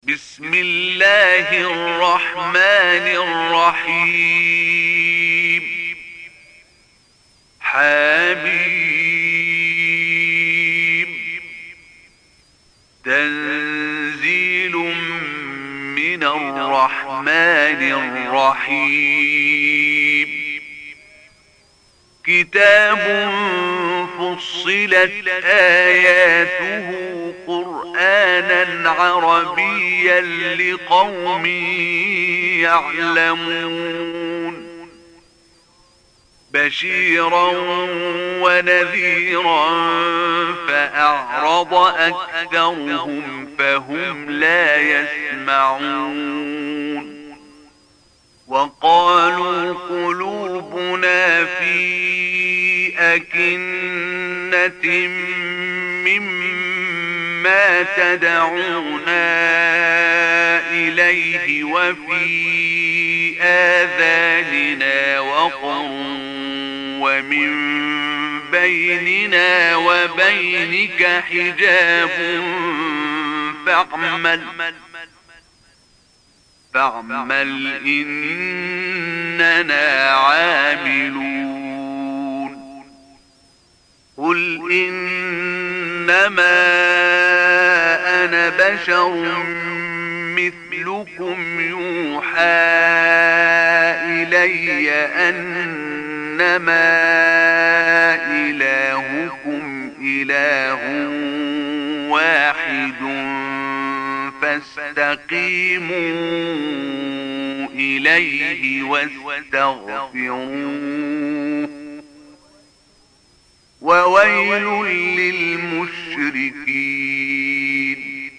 بسم الله الرحمن الرحيم. حميم. تنزيل من الرحمن الرحيم. كتاب فصلت آياته قرآنا عربيا لقوم يعلمون. بشيرا ونذيرا فأعرض أكثرهم فهم لا يسمعون. وقالوا قلوبنا في أكنة مما تدعونا إليه وفي آذاننا وقر ومن بيننا وبينك حجاب فاعمل إننا عاملون. قل إنما أنا بشر مثلكم يوحى إلي أنما إلهكم إله واحد فاستقيموا إليه واستغفروه. وويل للمشركين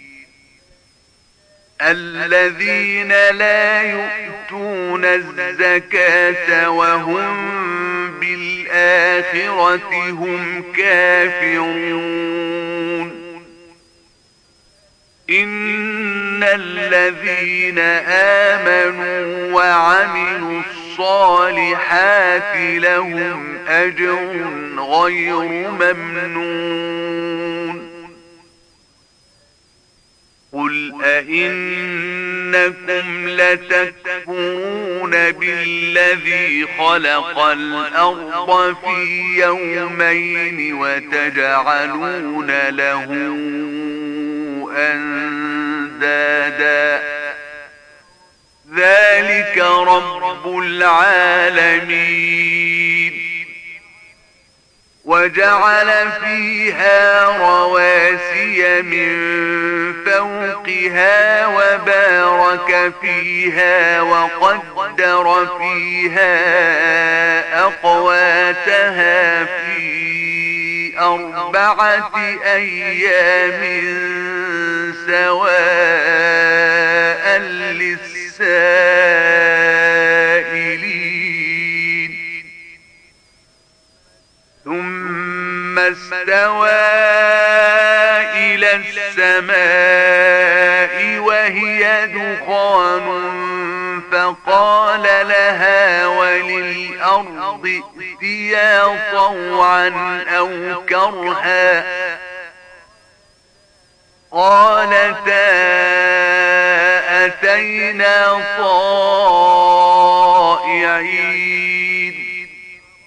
الذين لا يؤتون الزكاة وهم بالآخرة هم كافرون. إن الذين آمنوا وعملوا الصالحات لهم أجر غير ممنون. قل أئنكم لتكفرون بالذي خلق الأرض في يومين وتجعلون له أندادا ذلك رب العالمين. وجعل فيها رواسي من فوقها وبارك فيها وقدر فيها أقواتها في 4 أيام سواء للسائلين. ثم استوى إلى السماء وهي دخان فقال لها وللأرض ائتيا طوعا أو كرها قالتا أتينا طائعين.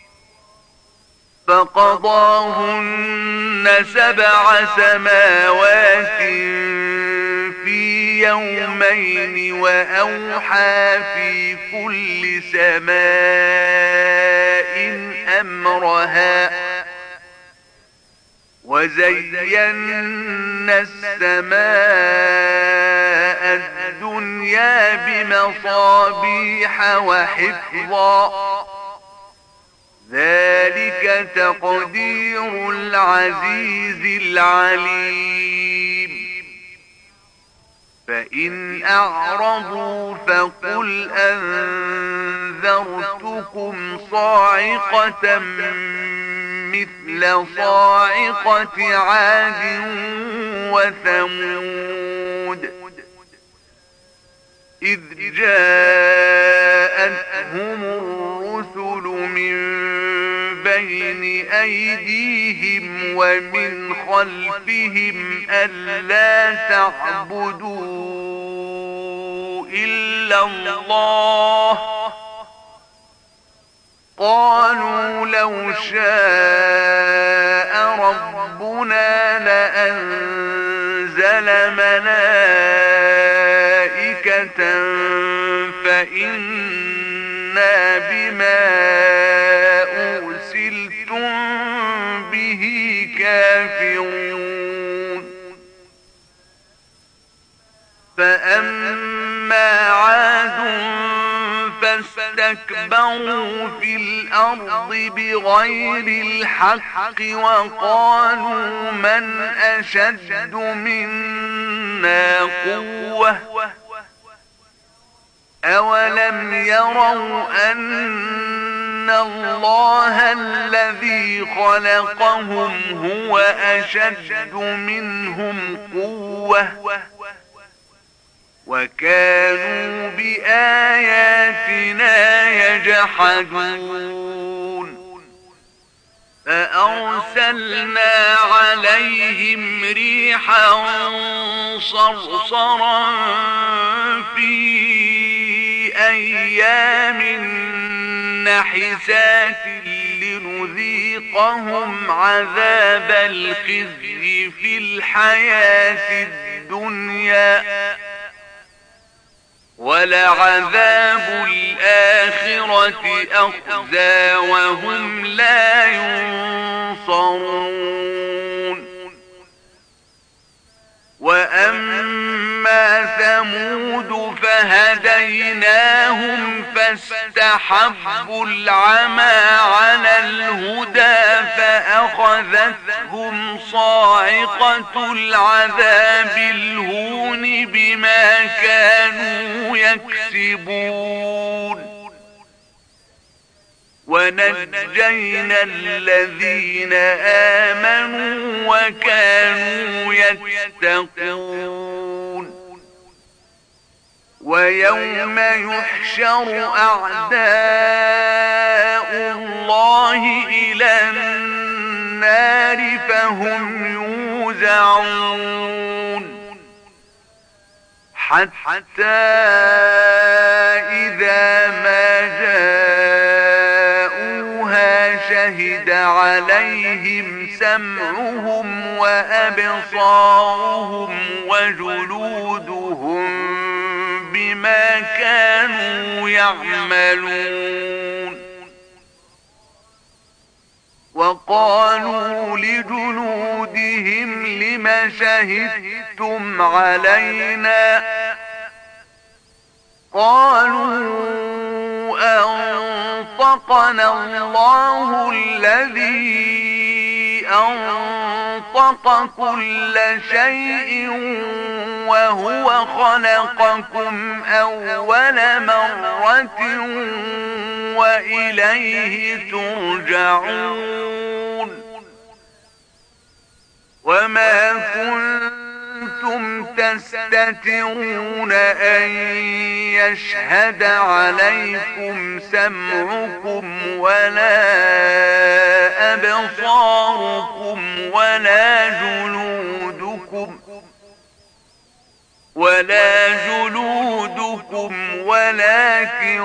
فقضاهن 7 سماوات في يومين وأوحى في كل سماء أمرها وزينا السماء الدنيا بمصابيح وحفظا ذلك تقدير العزيز العليم. فإن أعرضوا فقل أنذرتكم صاعقة مثل صاعقة عاد وثمود إذ جاءتهم الرسل من بين أيديهم ومن خلفهم ألا تعبدوا إلا الله قالوا لو شاء ربنا لأنزل ملائكة فإنا بما أرسلتم به كافرون فأما عاد فاستكبروا في الأرض بغير الحق وقالوا من أشد منا قوة أولم يروا أن الله الذي خلقهم هو أشد منهم قوة وكانوا بآياتنا يجحدون فأرسلنا عليهم ريحا صرصرا في أيام نحسات لنذيقهم عذاب الخزي في الحياة الدنيا ولعذاب الآخرة أخزى وهم لا ينصرون وأما ثمود فهديناهم فاستحبوا العمى على الهدى فأخذتهم صاعقة العذاب الهون بما كانوا يكسبون ونجينا الذين آمنوا وكانوا يتقون ويوم يحشر أعداء الله إلى النار فهم يوزعون حتى إذا ما جاءوها شهد عليهم سمعهم وأبصارهم وجلودهم بما كانوا يعملون وقالوا لجلودهم لم شهدتم علينا قالوا أنطقنا الله الذي أنطق كل شيء وهو خلقكم أول مرة وإليه ترجعون وما كنتم تستترون أن يشهد عليكم سمعكم ولا أبصاركم ولا جلودكم ولكن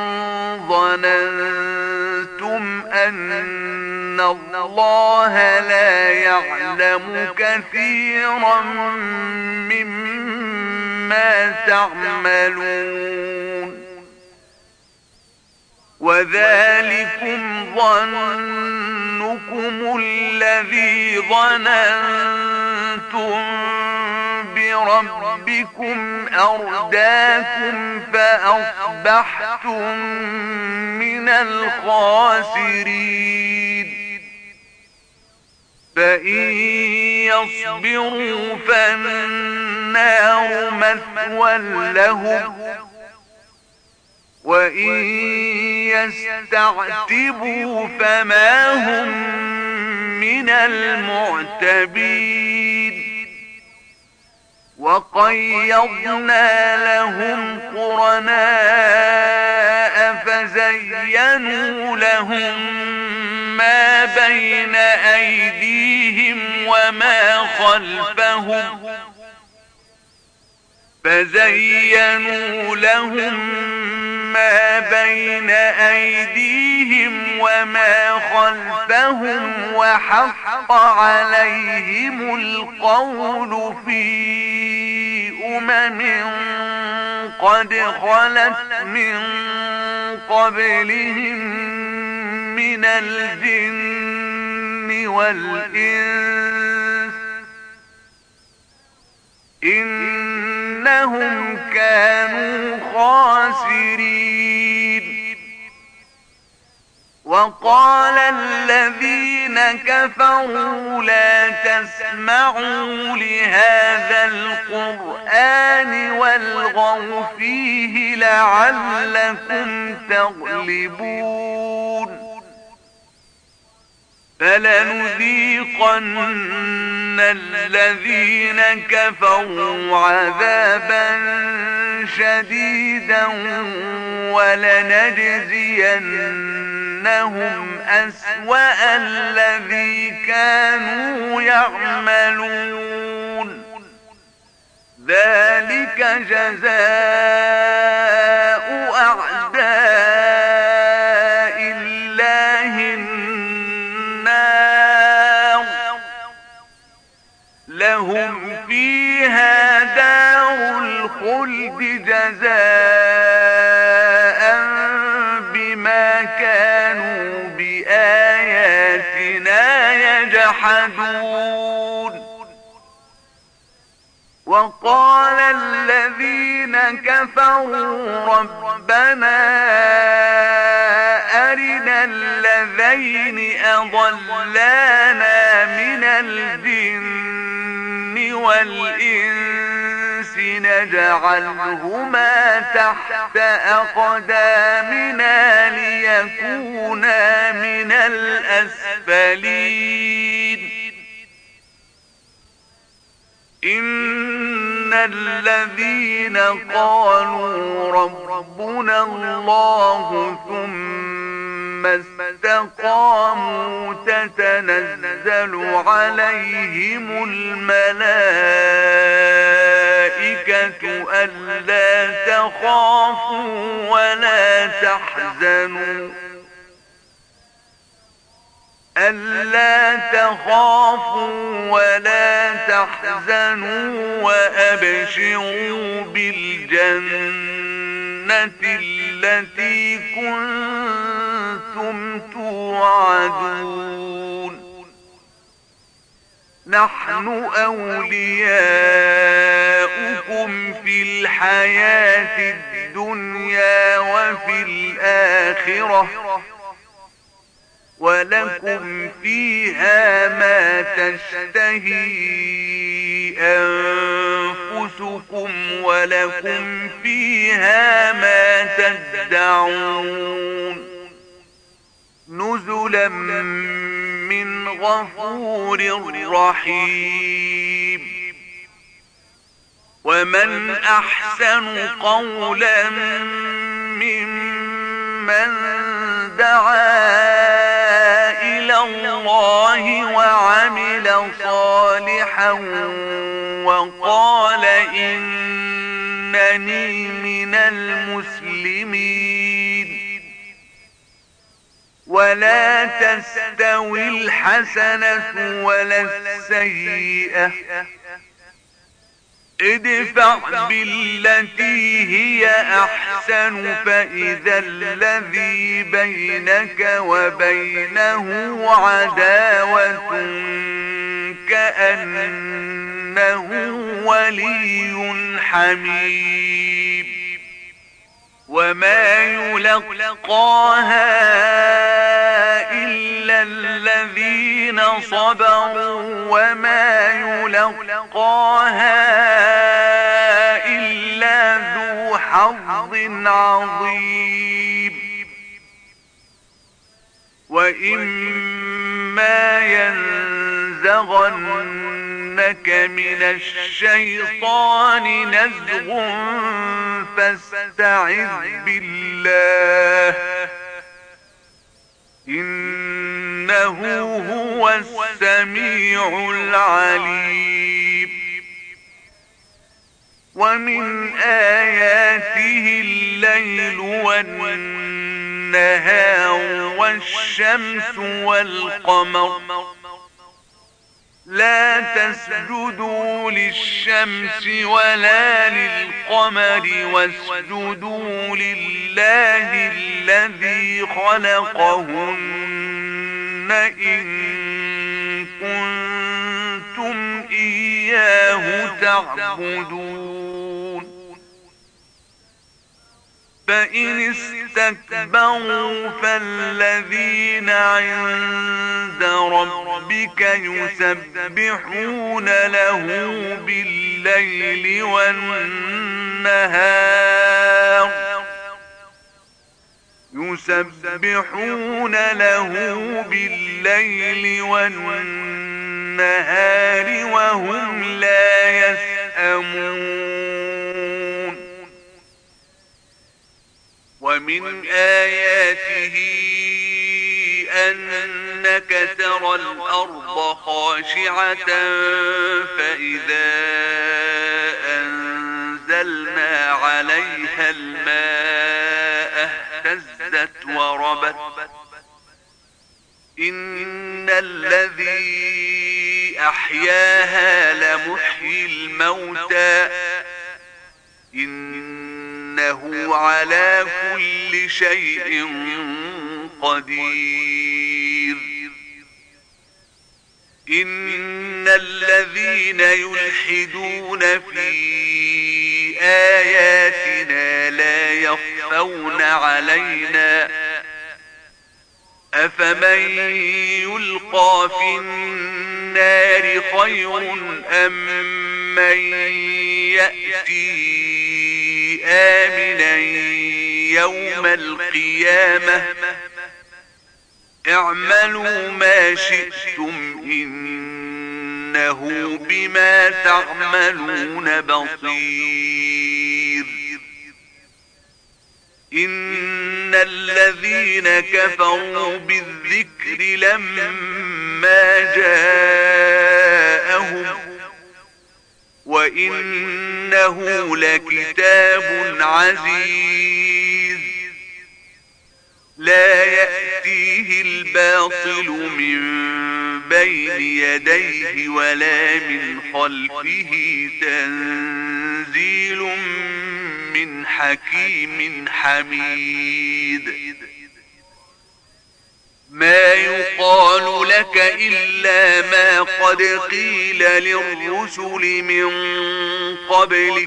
ظننتم أن الله لا يعلم كثيرا مما تعملون وذلكم ظنكم الذي ظننتم بربكم أرداكم فأصبحتم من الخاسرين فإن يصبروا فالنار مثوى لهم وإن يستعتبوا فما هم من المعتبين وقيضنا لهم قرناء فزينوا لهم ما بين أيديهم وما خلفهم فزينوا لهم ما بين أيديهم وما خلفهم وحق عليهم القول في قد خلت من قبلهم من الجن والإنس إنهم كانوا خاسرين. وقال الذين كفروا لا تسمعوا لهذا القرآن والغوا فيه لعلكم تغلبون. فلنذيقن الذين كفروا عذابا شديدا ولنجزينهم أسوأ الذي كانوا يعملون. ذلك جزاء أعداء الله النار لهم فيها دار الخلد جزاء بما كانوا بآياتنا يجحدون. وقال الذين كفروا ربنا أرنا الذين أضلانا من الجن والإنس نجعلهما تحت أقدامنا ليكونا من الأسفلين. إن الذين قالوا ربنا الله ثم استقاموا تتنزل عليهم الملائكة ألا تخافوا ولا تحزنوا وأبشروا بالجنة التي كنتم توعدون. نحن أولياؤكم في الحياة الدنيا وفي الآخرة ولكم فيها ما تشتهي أنفسكم ولكم فيها ما تدعون. نزلا من غفور رحيم. ومن أحسن قولا ممن دعا إلى الله وعمل صالحا وقال إنني من المسلمين. ولا تستوي الحسنة ولا السيئة ادفع بالتي هي أحسن فإذا الذي بينك وبينه عداوة كأنه ولي حميم. وما يلقاها إلا الذين صبروا وما يلقاها إلا ذو حظ عظيم. وإما ينزغنك من الشيطان نزغ فاستعذ بالله إنه هو السميع العليم. ومن آياته الليل والنهار والشمس والقمر لا تسجدوا للشمس ولا للقمر واسجدوا لله الذي خلقهن إن كنتم إياه تعبدون فإن استكبروا فالذين عند ربك يسبحون له بالليل والنهار وهم لا يسأمون ومن آياته أنك ترى الأرض خاشعة فإذا أنزلنا عليها الماء اهتزت وربت إن الذي أحياها لمحيي الموتى إنه على كل شيء قدير إن الذين يلحدون في آياتنا لا يخفون علينا أفمن يلقى في النار خير أم من يأتي آمنا يوم القيامة اعملوا ما شئتم إنه بما تعملون بصير إن الذين كفروا بالذكر لما جاءهم وإنه لكتاب عزيز لا يأتيه الباطل من بين يديه ولا من خلفه تنزيل من حكيم حميد ما يقال لك إلا ما قد قيل للرسل من قبلك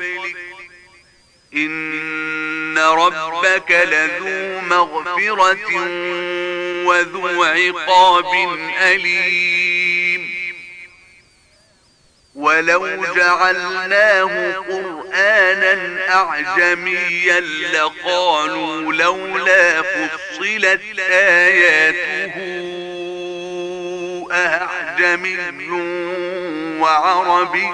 إن ربك لذو مغفرة وذو عقاب أليم ولو جعلناه قرآنا أعجميا لقالوا لولا فصلت آياته أعجمي وعربي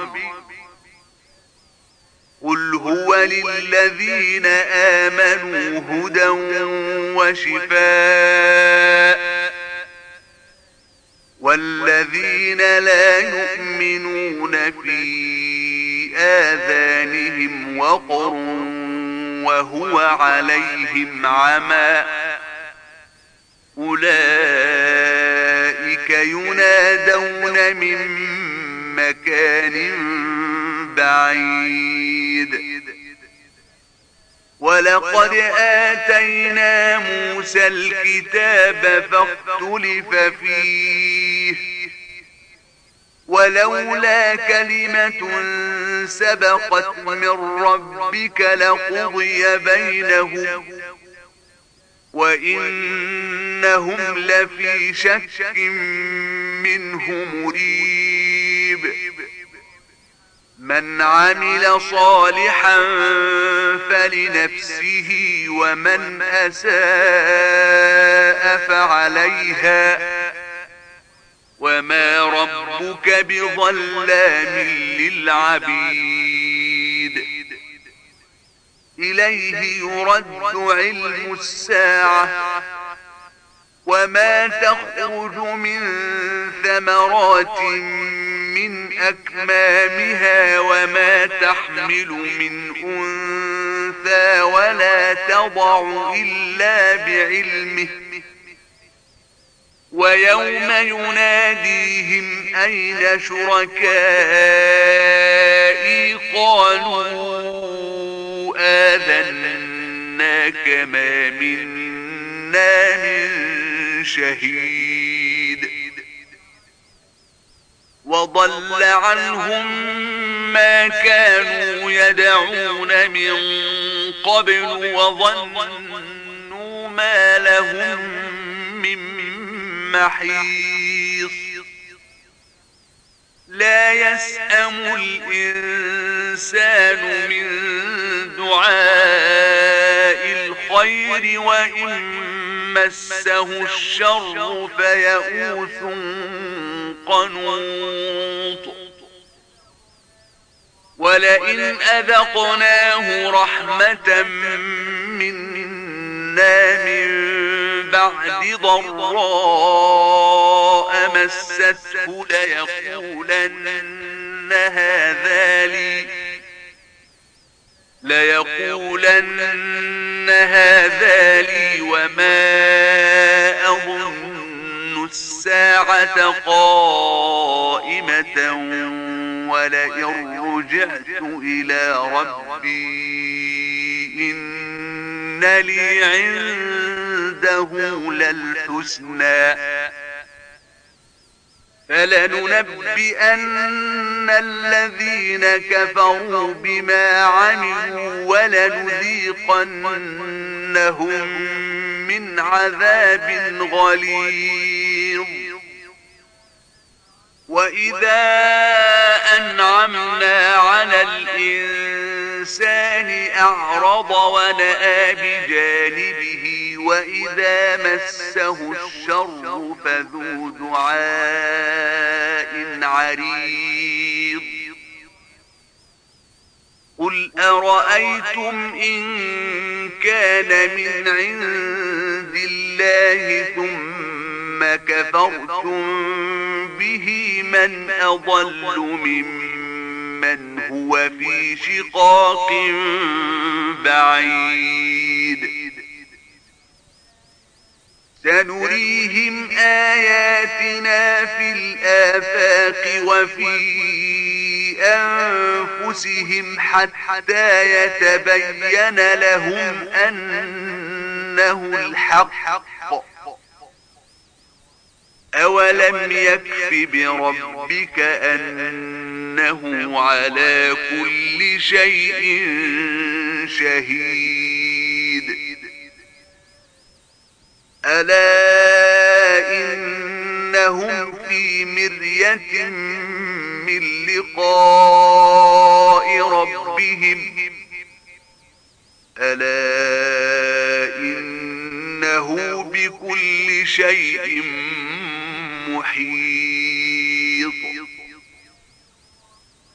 قل هو للذين آمنوا هدى وشفاء والذين لا يؤمنون في آذانهم وقر وهو عليهم عمى أولئك ينادون من مكان بعيد ولقد آتينا موسى الكتاب فاختلف فيه ولولا كلمة سبقت من ربك لقضي بينهم وإنهم لفي شك منه مريب من عمل صالحا فلنفسه ومن أساء فعليها وما ربك بظلام للعبيد إليه يرد علم الساعة وما تخرج من ثمرات من أكمامها وما تحمل من أنثى ولا تضع إلا بعلمه ويوم يناديهم أين شركائي قالوا آذناك ما منا من شهيد وضل عنهم ما كانوا يدعون من قبل وظنوا ما لهم من محيص لا يسأم الإنسان من دعاء الخير وإن مسه الشر فيئوس قنوط ولئن أذقناه رحمة منا من بعد ضراء مسته ليقولن هذا لي وما أظن الساعة قائمة ولئن رجعت إلى ربي إن لي عنده للحسنى فلننبئن الذين كفروا بما عملوا ولنذيقنهم من عذاب غليظ وإذا أنعمنا على الإنسان أعرض ونأى بجانبه وإذا مسه الشر فذو دعاء عريض قل أرأيتم إن كان من عند الله ثم كفرتم به من أضل ممن هو في شقاق بعيد سنريهم آياتنا في الآفاق وفي أنفسهم حتى يتبين لهم أنه الحق أولم يكف بربك أنه على كل شيء شهيد ألا إنهم في مرية من لقاء ربهم ألا إنه بكل شيء محيط